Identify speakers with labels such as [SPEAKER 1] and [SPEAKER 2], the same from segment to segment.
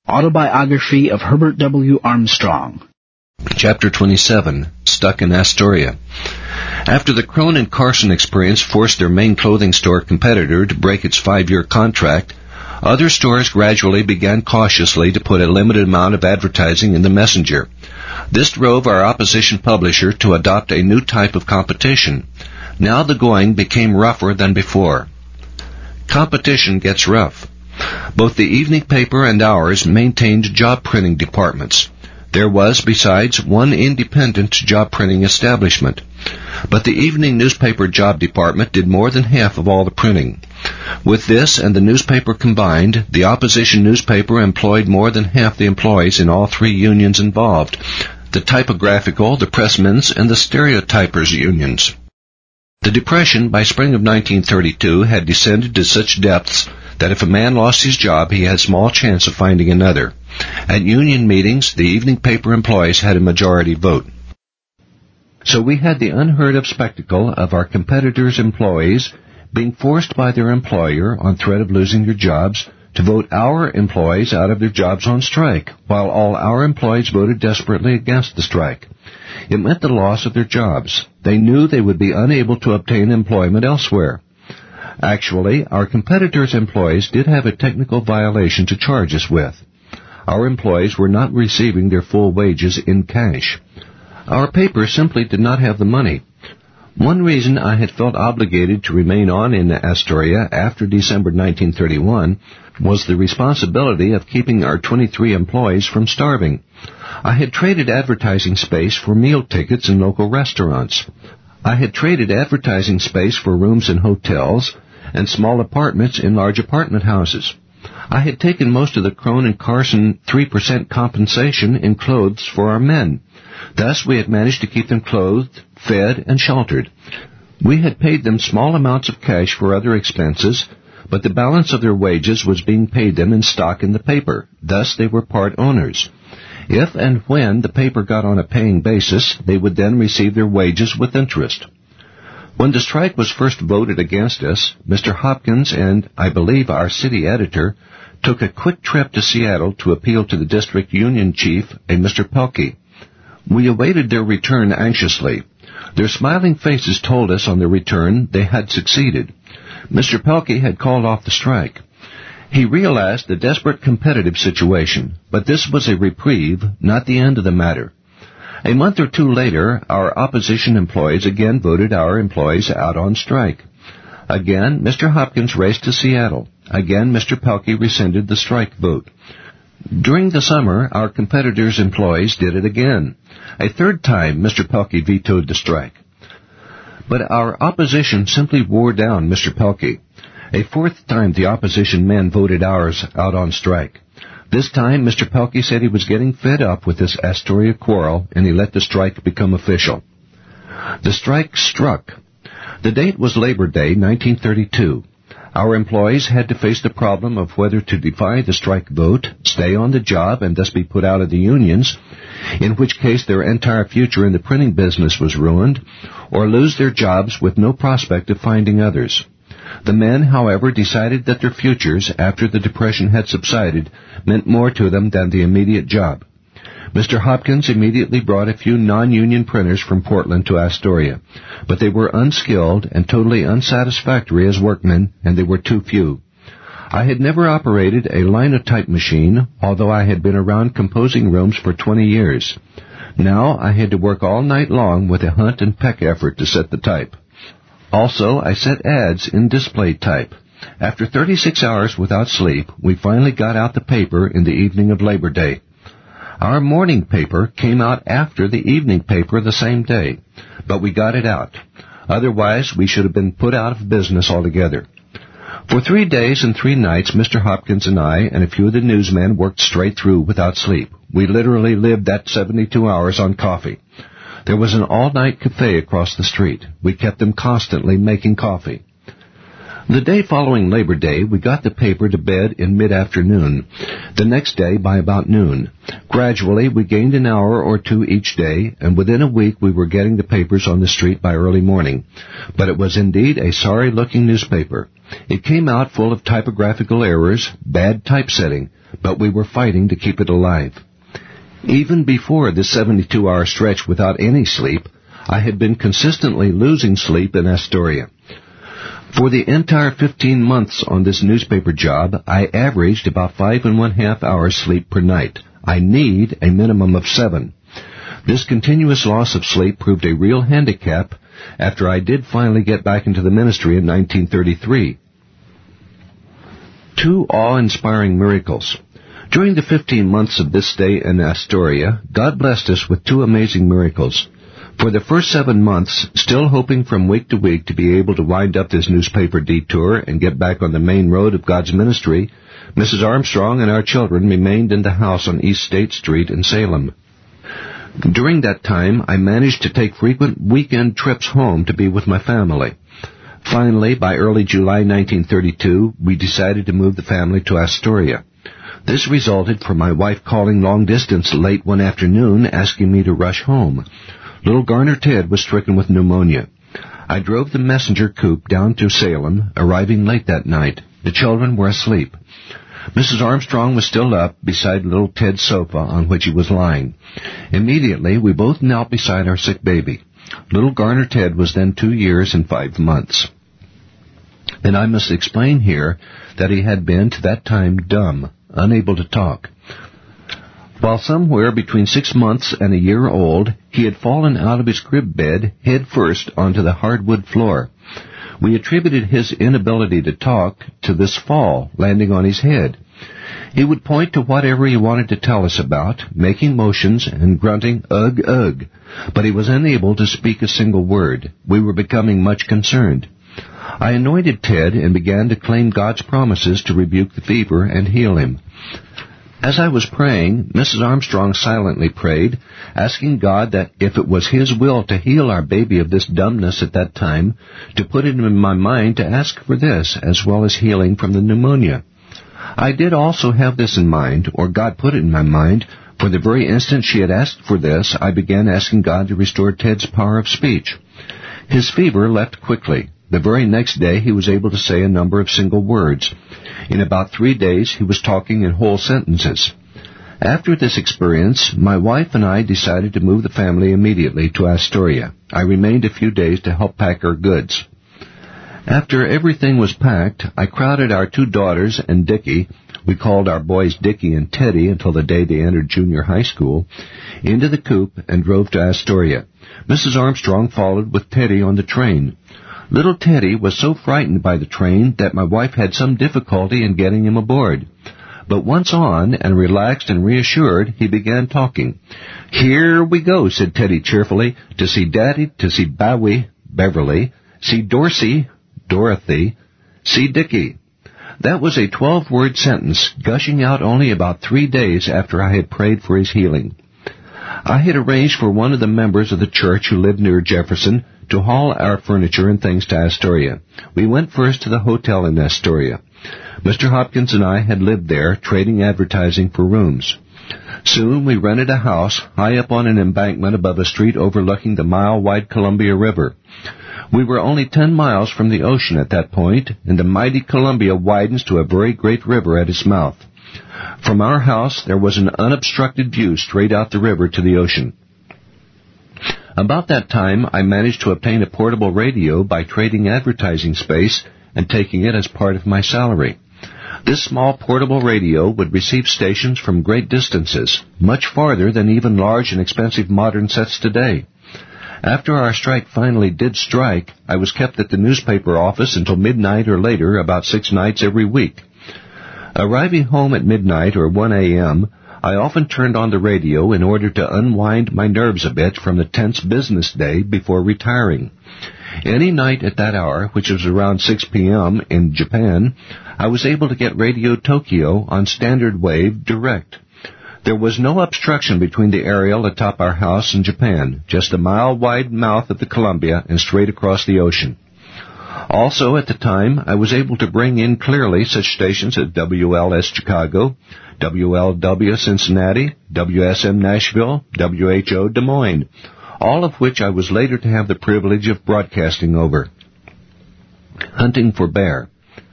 [SPEAKER 1] Autobiography of Herbert W. Armstrong.
[SPEAKER 2] Chapter 27, Stuck in Astoria. After the Crone and Carson experience forced their main clothing store competitor to break its 5-year contract, other stores gradually began cautiously to put a limited amount of advertising in the messenger. This drove our opposition publisher to adopt a new type of competition. Now the going became rougher than before. Competition gets rough. Both the evening paper and ours maintained job printing departments. There was, besides, one independent job printing establishment. But the evening newspaper job department did more than half of all the printing. With this and the newspaper combined, the opposition newspaper employed more than half the employees in all 3 unions involved: the typographical, the pressmen's, and the stereotypers unions. The Depression, by spring of 1932, had descended to such depths that if a man lost his job, he had small chance of finding another. At union meetings, the evening paper employees had a majority vote. So we had the unheard-of spectacle of our competitors' employees being forced by their employer, on threat of losing their jobs, to vote our employees out of their jobs on strike, while all our employees voted desperately against the strike. It meant the loss of their jobs. They knew they would be unable to obtain employment elsewhere. Actually, our competitors' employees did have a technical violation to charge us with. Our employees were not receiving their full wages in cash. Our paper simply did not have the money. One reason I had felt obligated to remain on in Astoria after December 1931 was the responsibility of keeping our 23 employees from starving. I had traded advertising space for meal tickets in local restaurants. I had traded advertising space for rooms in hotels and small apartments in large apartment houses. I had taken most of the Crone and Carson 3% compensation in clothes for our men. Thus, we had managed to keep them clothed, fed, and sheltered. We had paid them small amounts of cash for other expenses, but the balance of their wages was being paid them in stock in the paper. Thus, they were part owners. If and when the paper got on a paying basis, they would then receive their wages with interest. When the strike was first voted against us, Mr. Hopkins and, I believe, our city editor took a quick trip to Seattle to appeal to the district union chief, a Mr. Pelkey. We awaited their return anxiously. Their smiling faces told us on their return they had succeeded. Mr. Pelkey had called off the strike. He realized the desperate competitive situation, but this was a reprieve, not the end of the matter. A month or 2 later, our opposition employees again voted our employees out on strike. Again, Mr. Hopkins raced to Seattle. Again, Mr. Pelkey rescinded the strike vote. During the summer, our competitors' employees did it again. A 3rd time, Mr. Pelkey vetoed the strike. But our opposition simply wore down Mr. Pelkey. A 4th time, the opposition men voted ours out on strike. This time, Mr. Pelkey said he was getting fed up with this Astoria quarrel, and he let the strike become official. The strike struck. The date was Labor Day, 1932. Our employees had to face the problem of whether to defy the strike vote, stay on the job, and thus be put out of the unions, in which case their entire future in the printing business was ruined, or lose their jobs with no prospect of finding others. The men, however, decided that their futures, after the Depression had subsided, meant more to them than the immediate job. Mr. Hopkins immediately brought a few non-union printers from Portland to Astoria, but they were unskilled and totally unsatisfactory as workmen, and they were too few. I had never operated a linotype machine, although I had been around composing rooms for 20 years. Now I had to work all night long with a hunt and peck effort to set the type. Also, I set ads in display type. After 36 hours without sleep, we finally got out the paper in the evening of Labor Day. Our morning paper came out after the evening paper the same day, but we got it out. Otherwise, we should have been put out of business altogether. For 3 days and 3 nights, Mr. Hopkins and I and a few of the newsmen worked straight through without sleep. We literally lived that 72 hours on coffee. There was an all-night cafe across the street. We kept them constantly making coffee. The day following Labor Day, we got the paper to bed in mid-afternoon. The next day by about noon. Gradually, we gained an hour or two each day, and within a week we were getting the papers on the street by early morning. But it was indeed a sorry-looking newspaper. It came out full of typographical errors, bad typesetting, but we were fighting to keep it alive. Even before this 72-hour stretch without any sleep, I had been consistently losing sleep in Astoria. For the entire 15 months on this newspaper job, I averaged about 5.5 hours sleep per night. I need a minimum of 7. This continuous loss of sleep proved a real handicap after I did finally get back into the ministry in 1933. 2 awe-inspiring miracles. During the 15 months of this stay in Astoria, God blessed us with 2 amazing miracles. For the first 7 months, still hoping from week to week to be able to wind up this newspaper detour and get back on the main road of God's ministry, Mrs. Armstrong and our children remained in the house on East State Street in Salem. During that time, I managed to take frequent weekend trips home to be with my family. Finally, by early July 1932, we decided to move the family to Astoria. This resulted from my wife calling long distance late one afternoon asking me to rush home. Little Garner Ted was stricken with pneumonia. I drove the messenger coupe down to Salem, arriving late that night. The children were asleep. Mrs. Armstrong was still up beside little Ted's sofa on which he was lying. Immediately, we both knelt beside our sick baby. Little Garner Ted was then 2 years and 5 months. And I must explain here that he had been, to that time, dumb, unable to talk. While somewhere between 6 months and a year old, he had fallen out of his crib bed head first onto the hardwood floor. We attributed his inability to talk to this fall landing on his head. He would point to whatever he wanted to tell us about, making motions and grunting, ugh, ugh, but he was unable to speak a single word. We were becoming much concerned. I anointed Ted and began to claim God's promises to rebuke the fever and heal him. As I was praying, Mrs. Armstrong silently prayed, asking God that if it was His will to heal our baby of this dumbness at that time, to put it in my mind to ask for this, as well as healing from the pneumonia. I did also have this in mind, or God put it in my mind, for the very instant she had asked for this, I began asking God to restore Ted's power of speech. His fever left quickly. The very next day he was able to say a number of single words. In about 3 days he was talking in whole sentences. After this experience, my wife and I decided to move the family immediately to Astoria. I remained a few days to help pack our goods. After everything was packed, I crowded our 2 daughters and Dickie, we called our boys Dickie and Teddy until the day they entered junior high school, into the coupe and drove to Astoria. Mrs. Armstrong followed with Teddy on the train. Little Teddy was so frightened by the train that my wife had some difficulty in getting him aboard. But once on, and relaxed and reassured, he began talking. "Here we go," said Teddy cheerfully, "to see Daddy, to see Bowie, Beverly, see Dorsey, Dorothy, see Dickie." That was a 12-word sentence, gushing out only about 3 days after I had prayed for his healing. I had arranged for one of the members of the church who lived near Jefferson to haul our furniture and things to Astoria. We went first to the hotel in Astoria. Mr. Hopkins and I had lived there, trading advertising for rooms. Soon we rented a house high up on an embankment above a street overlooking the mile-wide Columbia River. We were only 10 miles from the ocean at that point, and the mighty Columbia widens to a very great river at its mouth. From our house there was an unobstructed view straight out the river to the ocean. About that time, I managed to obtain a portable radio by trading advertising space and taking it as part of my salary. This small portable radio would receive stations from great distances, much farther than even large and expensive modern sets today. After our strike finally did strike, I was kept at the newspaper office until midnight or later, about 6 nights every week. Arriving home at midnight or 1 a.m., I often turned on the radio in order to unwind my nerves a bit from the tense business day before retiring. Any night at that hour, which was around 6 p.m. in Japan, I was able to get Radio Tokyo on standard wave direct. There was no obstruction between the aerial atop our house and Japan, just a mile-wide mouth of the Columbia and straight across the ocean. Also, at the time, I was able to bring in clearly such stations as WLS Chicago, WLW Cincinnati, WSM Nashville, WHO Des Moines, all of which I was later to have the privilege of broadcasting over. Hunting for bear.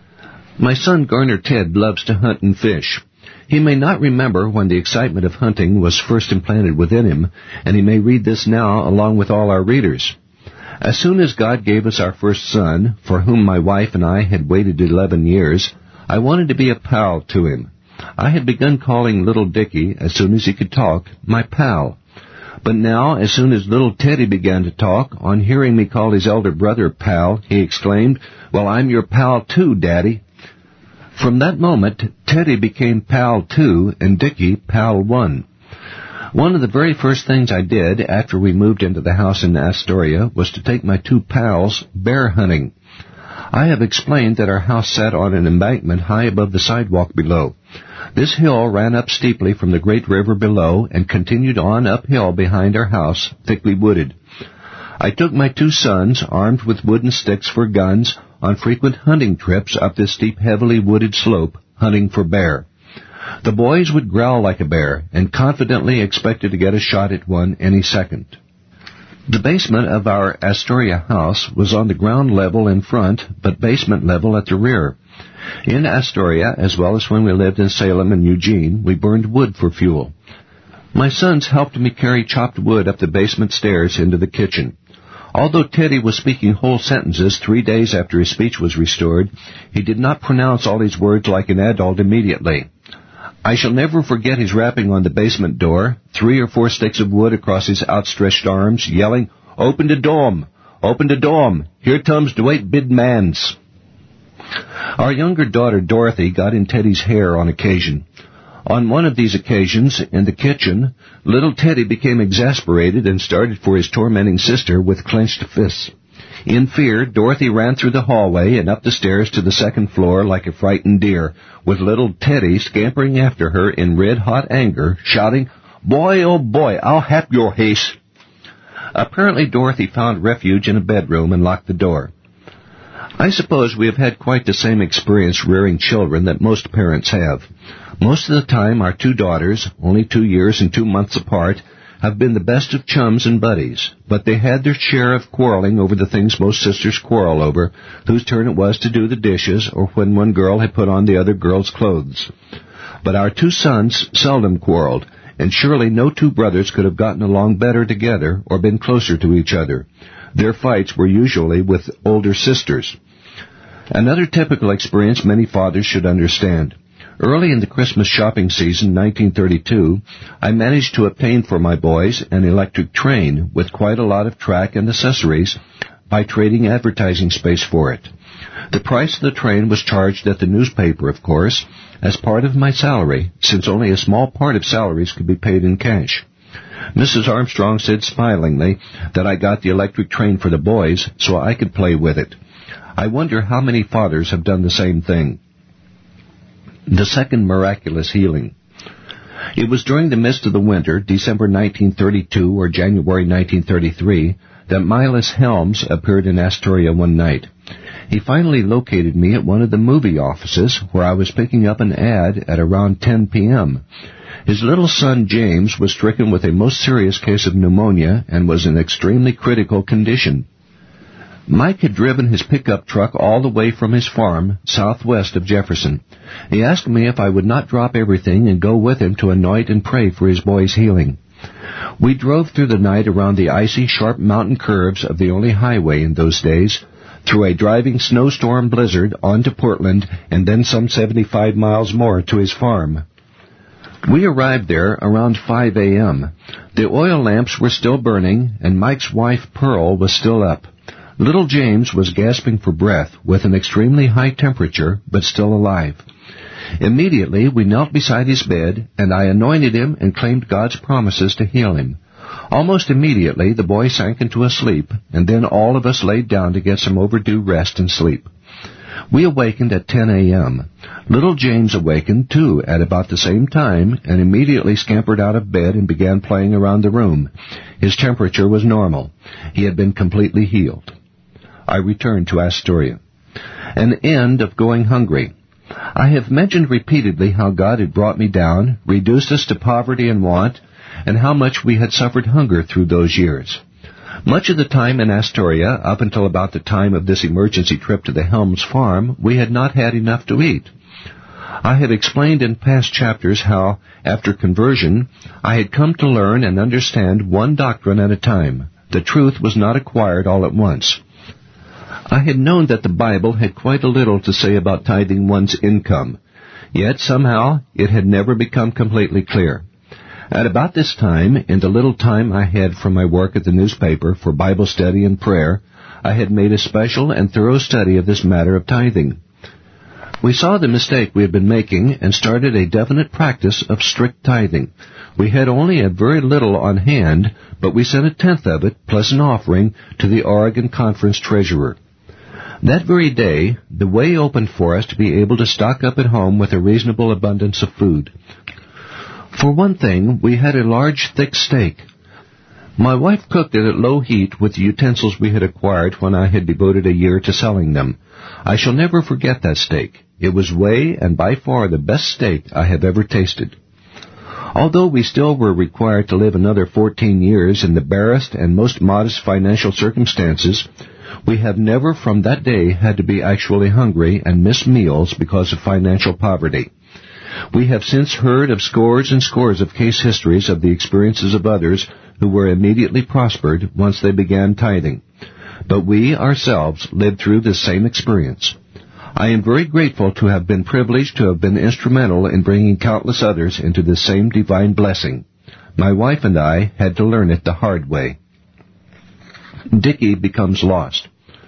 [SPEAKER 2] My son Garner Ted loves to hunt and fish. He may not remember when the excitement of hunting was first implanted within him, and he may read this now along with all our readers. As soon as God gave us our first son, for whom my wife and I had waited 11 years, I wanted to be a pal to him. I had begun calling little Dickie, as soon as he could talk, my pal. But now, as soon as little Teddy began to talk, on hearing me call his elder brother pal, he exclaimed, "Well, I'm your pal too, Daddy." From that moment, Teddy became pal 2 and Dickie pal 1. One of the very first things I did after we moved into the house in Astoria was to take my 2 pals bear hunting. I have explained that our house sat on an embankment high above the sidewalk below. This hill ran up steeply from the great river below and continued on uphill behind our house, thickly wooded. I took my 2 sons, armed with wooden sticks for guns, on frequent hunting trips up this steep, heavily wooded slope, hunting for bear. The boys would growl like a bear, and confidently expected to get a shot at one any second. The basement of our Astoria house was on the ground level in front, but basement level at the rear. In Astoria, as well as when we lived in Salem and Eugene, we burned wood for fuel. My sons helped me carry chopped wood up the basement stairs into the kitchen. Although Teddy was speaking whole sentences 3 days after his speech was restored, he did not pronounce all his words like an adult immediately. I shall never forget his rapping on the basement door, 3 or 4 sticks of wood across his outstretched arms, yelling, "Open the dorm! Open the dorm! Here comes the 8 big mans!" Our younger daughter, Dorothy, got in Teddy's hair on occasion. On one of these occasions, in the kitchen, little Teddy became exasperated and started for his tormenting sister with clenched fists. In fear, Dorothy ran through the hallway and up the stairs to the 2nd floor like a frightened deer, with little Teddy scampering after her in red-hot anger, shouting, "Boy, oh boy, I'll hap your haste." Apparently Dorothy found refuge in a bedroom and locked the door. I suppose we have had quite the same experience rearing children that most parents have. Most of the time, our 2 daughters, only 2 years and 2 months apart, have been the best of chums and buddies, but they had their share of quarreling over the things most sisters quarrel over, whose turn it was to do the dishes, or when one girl had put on the other girl's clothes. But our 2 sons seldom quarreled, and surely no 2 brothers could have gotten along better together or been closer to each other. Their fights were usually with older sisters. Another typical experience many fathers should understand. Early in the Christmas shopping season, 1932, I managed to obtain for my boys an electric train with quite a lot of track and accessories by trading advertising space for it. The price of the train was charged at the newspaper, of course, as part of my salary, since only a small part of salaries could be paid in cash. Mrs. Armstrong said smilingly that I got the electric train for the boys so I could play with it. I wonder how many fathers have done the same thing. The second miraculous healing. It was during the midst of the winter, December 1932 or January 1933, that Milas Helms appeared in Astoria one night. He finally located me at one of the movie offices where I was picking up an ad at around 10 p.m. His little son James was stricken with a most serious case of pneumonia and was in extremely critical condition. Mike had driven his pickup truck all the way from his farm, southwest of Jefferson. He asked me if I would not drop everything and go with him to anoint and pray for his boy's healing. We drove through the night around the icy, sharp mountain curves of the only highway in those days, through a driving snowstorm blizzard on to Portland, and then some 75 miles more to his farm. We arrived there around 5 a.m. The oil lamps were still burning, and Mike's wife, Pearl, was still up. Little James was gasping for breath with an extremely high temperature, but still alive. Immediately, we knelt beside his bed, and I anointed him and claimed God's promises to heal him. Almost immediately, the boy sank into a sleep, and then all of us laid down to get some overdue rest and sleep. We awakened at 10 a.m. Little James awakened, too, at about the same time, and immediately scampered out of bed and began playing around the room. His temperature was normal. He had been completely healed. I returned to Astoria. An end of going hungry. I have mentioned repeatedly how God had brought me down, reduced us to poverty and want, and how much we had suffered hunger through those years. Much of the time in Astoria, up until about the time of this emergency trip to the Helms farm, we had not had enough to eat. I have explained in past chapters how, after conversion, I had come to learn and understand one doctrine at a time. The truth was not acquired all at once. I had known that the Bible had quite a little to say about tithing one's income, yet somehow it had never become completely clear. At about this time, in the little time I had from my work at the newspaper for Bible study and prayer, I had made a special and thorough study of this matter of tithing. We saw the mistake we had been making and started a definite practice of strict tithing. We had only a very little on hand, but we sent 1/10 of it, plus an offering, to the Oregon Conference treasurer. That very day, the way opened for us to be able to stock up at home with a reasonable abundance of food. For one thing, we had a large, thick steak. My wife cooked it at low heat with the utensils we had acquired when I had devoted a year to selling them. I shall never forget that steak. It was way and by far the best steak I have ever tasted. Although we still were required to live another 14 years in the barest and most modest financial circumstances, we have never from that day had to be actually hungry and miss meals because of financial poverty. We have since heard of scores and scores of case histories of the experiences of others who were immediately prospered once they began tithing. But we ourselves lived through this same experience. I am very grateful to have been privileged to have been instrumental in bringing countless others into this same divine blessing. My wife and I had to learn it the hard way. Dickie becomes lost.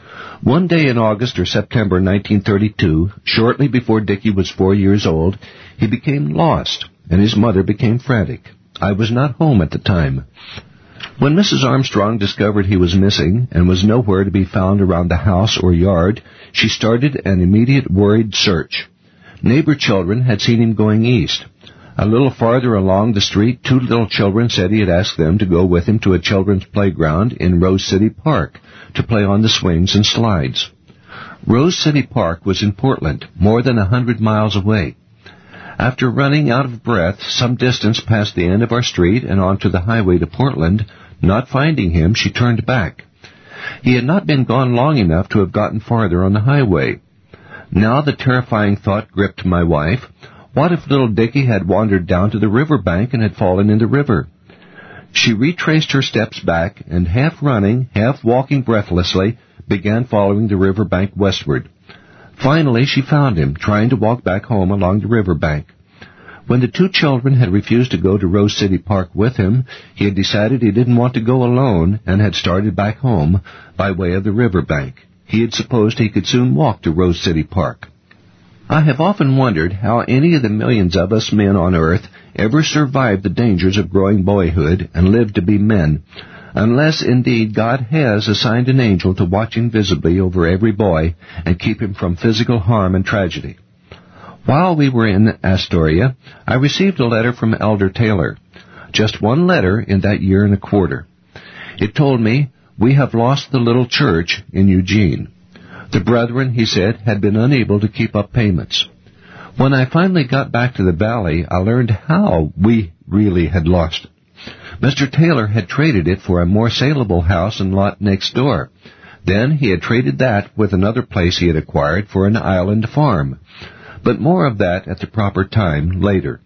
[SPEAKER 2] One day in August or September 1932, shortly before Dickie was 4 years old, he became lost, and his mother became frantic. I was not home at the time. When Mrs. Armstrong discovered he was missing and was nowhere to be found around the house or yard, she started an immediate worried search. Neighbor children had seen him going east. A little farther along the street, 2 little children said he had asked them to go with him to a children's playground in Rose City Park to play on the swings and slides. Rose City Park was in Portland, more than 100 miles away. After running out of breath some distance past the end of our street and onto the highway to Portland, not finding him, she turned back. He had not been gone long enough to have gotten farther on the highway. Now the terrifying thought gripped my wife. What if little Dickie had wandered down to the river bank and had fallen in the river? She retraced her steps back and, half running, half walking breathlessly, began following the river bank westward. Finally, she found him, trying to walk back home along the river bank. When the 2 children had refused to go to Rose City Park with him, he had decided he didn't want to go alone and had started back home by way of the river bank. He had supposed he could soon walk to Rose City Park. I have often wondered how any of the millions of us men on earth ever survived the dangers of growing boyhood and lived to be men, unless indeed God has assigned an angel to watch invisibly over every boy and keep him from physical harm and tragedy. While we were in Astoria, I received a letter from Elder Taylor. Just one letter in that year and a quarter. It told me, "We have lost the little church in Eugene." The brethren, he said, had been unable to keep up payments. When I finally got back to the valley, I learned how we really had lost it. Mr. Taylor had traded it for a more saleable house and lot next door. Then he had traded that with another place he had acquired for an island farm. But more of that at the proper time later.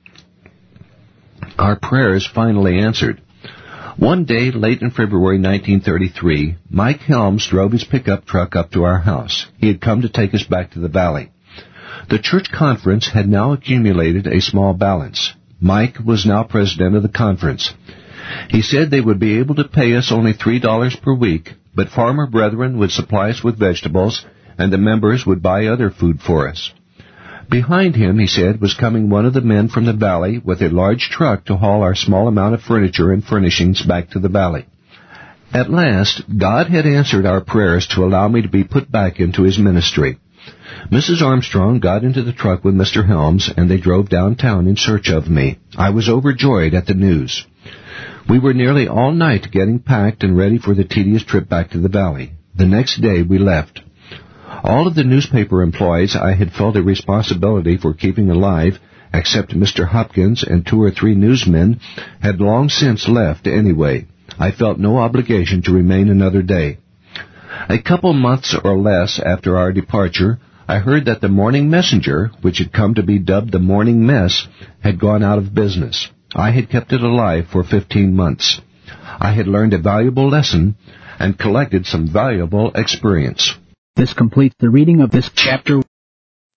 [SPEAKER 2] Our prayers finally answered. One day, late in February 1933, Mike Helms drove his pickup truck up to our house. He had come to take us back to the valley. The church conference had now accumulated a small balance. Mike was now president of the conference. He said they would be able to pay us only $3 per week, but farmer brethren would supply us with vegetables, and the members would buy other food for us. Behind him, he said, was coming one of the men from the valley with a large truck to haul our small amount of furniture and furnishings back to the valley. At last, God had answered our prayers to allow me to be put back into his ministry. Mrs. Armstrong got into the truck with Mr. Helms, and they drove downtown in search of me. I was overjoyed at the news. We were nearly all night getting packed and ready for the tedious trip back to the valley. The next day we left. All of the newspaper employees I had felt a responsibility for keeping alive, except Mr. Hopkins and 2 or 3 newsmen, had long since left anyway. I felt no obligation to remain another day. A couple months or less after our departure, I heard that the Morning Messenger, which had come to be dubbed the Morning Mess, had gone out of business. I had kept it alive for 15 months. I had learned a valuable lesson and collected some valuable experience.
[SPEAKER 1] This completes the reading of this chapter.